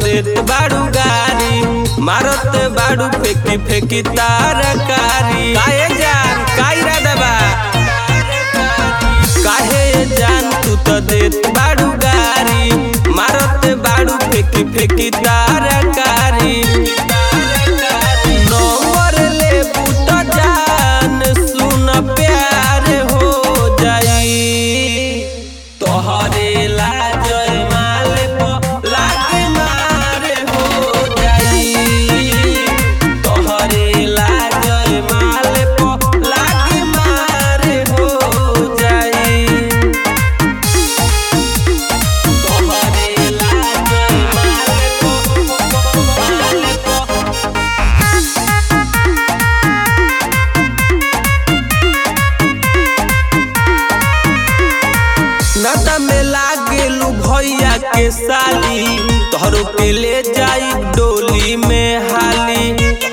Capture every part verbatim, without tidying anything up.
देत बाड़ू गारी, मारत बाड़ू फेंकी फेंकी तारकारी। काहे जान का इरादा बा, काहे जान तू तो देत बाड़ू गारी, मारत बाड़ू फेंकी फेंकी तारकारी। नंबर ले बूट जान सुन प्यार हो जाई, तोहरे लाज माल को लागे मार हो जाई, तोहरे लाज माल को लागे मार हो जाई, तोहरे लाज माल को माल को। नशा में लागेलू भैया के साली, तोहरो के ले जाई डोली में हाली।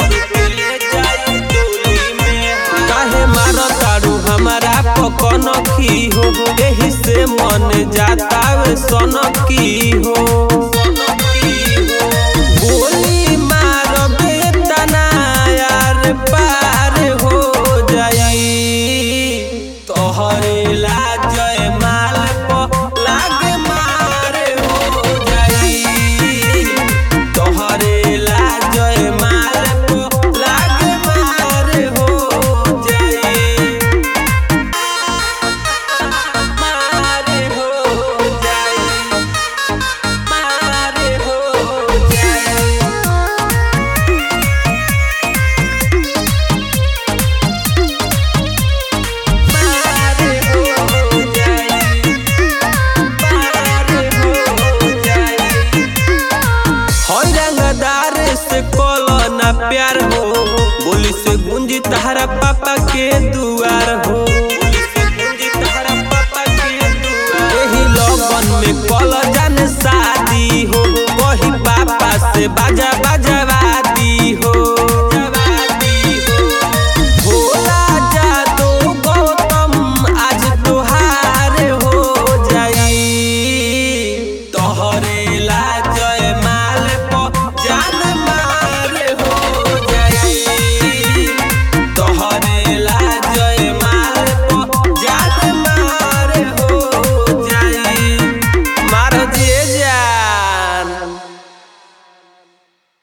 काहे मारो तारू हमारा पकन की हो, एही से मन जाता वे सन की हो। गोली मारो बेतना यार पार हो जाई, तोहरे लाज माल को लागे मार हो जाई, तोहरे लाज माल को लागे मार हो जाई, मार हो जाई, मार हो जाई। से कोलो ना प्यार हो, बोली से गुंजी तहरा पापा के दू